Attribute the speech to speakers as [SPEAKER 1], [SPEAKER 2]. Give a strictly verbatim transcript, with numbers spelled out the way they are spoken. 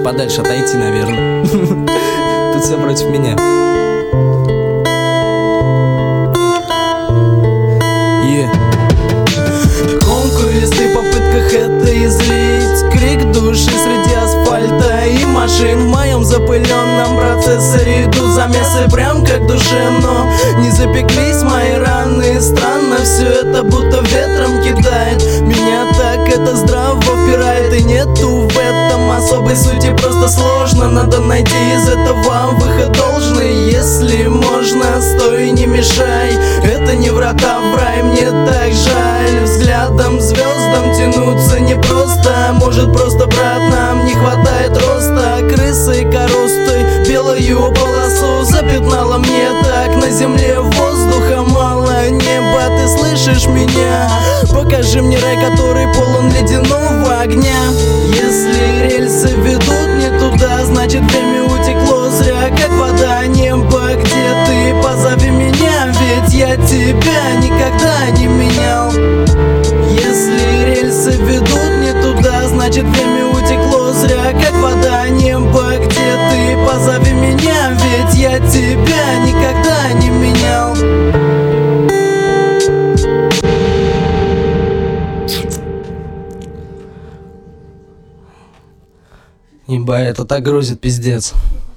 [SPEAKER 1] подальше отойти, наверное. Тут все против меня. Гонку вести в попытках это излить, крик души среди асфальта и машин. В моем запыленном процессоре идут замесы прям как в душе, но не запеклись мои раны. Странно, все это будто ветром кидает меня, так это здраво впирает. И нету в этом особой сути, просто сложно. Надо найти из этого выход должный. Если можно, стой, не мешай. Это не врата в рай, мне так жаль. Взглядом звездам тянуться непросто. Может просто, брат, нам не хватает роста. Крысой коростой белую полосу запятнала мне так. На земле воздуха мало, неба, ты слышишь меня? Покажи мне рай, который полон ледяного огня. Если рельсы ведут не туда, значит время утекло зря, как вода. Небо, где ты? Позови меня, ведь я тебя никогда не менял. Если рельсы ведут не туда, значит время утекло зря, как вода. Небо, где ты? Позови меня, ведь я тебя никогда не менял. Ебать, это так грузит, пиздец.